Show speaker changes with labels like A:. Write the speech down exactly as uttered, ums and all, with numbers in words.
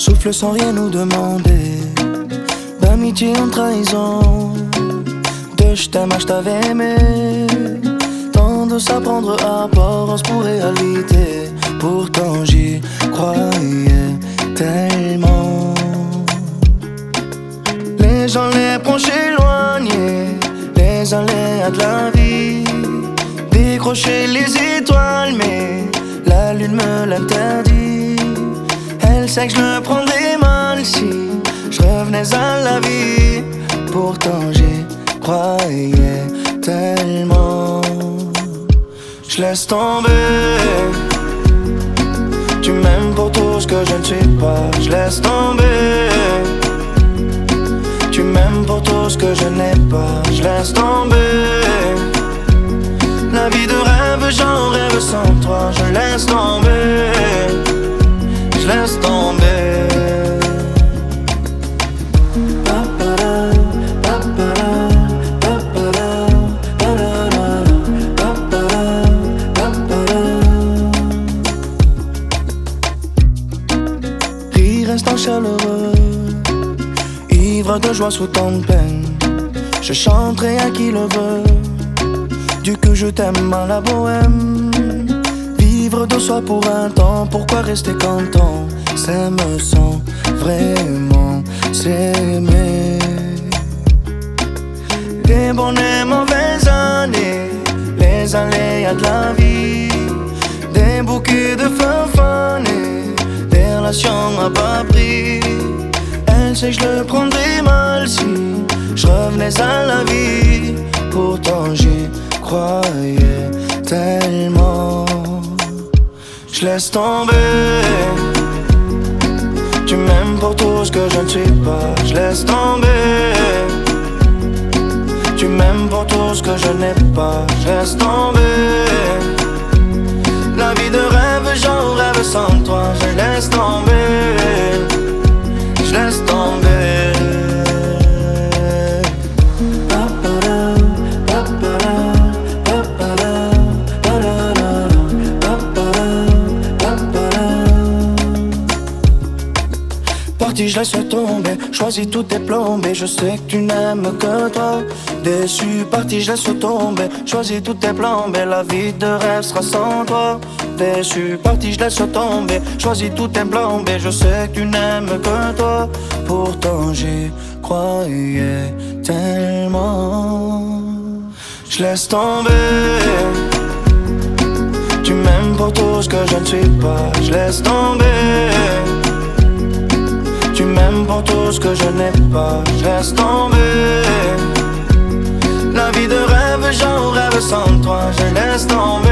A: souffle sans rien nous demander, d'amitié en trahison, de je t'aime à je t'avais aimé, tant de s'apprendre à Port pour réalité. Pourtant j'y croyais tellement. Les gens les proches éloignés, les aléas de la vie, décrocher les étoiles mais la lune me l'interdit. Elle sait que je le prendrais mal si je revenais à la vie. Pourtant j'y croyais tellement. Je laisse tomber. Tu m'aimes pour tout ce que je ne suis pas. Je laisse tomber. Tu m'aimes pour tout ce que je n'ai pas. Je laisse tomber. La vie de rêve, j'en rêve sans toi. Je laisse tomber. Je laisse tomber. Rire instant chaleureux, ivre de joie sous tant de peine, je chanterai à qui le veut du que je t'aime à la bohème. Vivre de soi pour un temps, pourquoi rester quand on s'aime sans vraiment s'aimer? Les bonnes et mauvaises années, les aléas de la vie, des bouquets de fleurs fanées, des relations à bas prix. Elle sait que je le prendrais mal si je revenais à la vie. Pourtant j'y croyais tellement. Je laisse tomber. Tu m'aimes pour tout ce que je ne suis pas. Je laisse tomber. Tu m'aimes pour tout ce que je n'ai pas. Je laisse tomber. La vie de rêve, j'en rêve sans toi. Je laisse tomber. Je laisse tomber. Parti, je laisse tomber, choisis tout est plombé. Je sais que tu n'aimes que toi. Déçu, parti, je laisse tomber, choisis tout est plombé. La vie de rêve sera sans toi. Déçu, parti, je laisse tomber, choisis tout est plombé. Je sais que tu n'aimes que toi. Pourtant j'y croyais tellement. Je laisse tomber. Tu m'aimes pour tout ce que je ne suis pas. Je laisse tomber. Tu m'aimes pour tout ce que je n'ai pas. Je laisse tomber. La vie de rêve, j'en rêve sans toi. Je laisse tomber.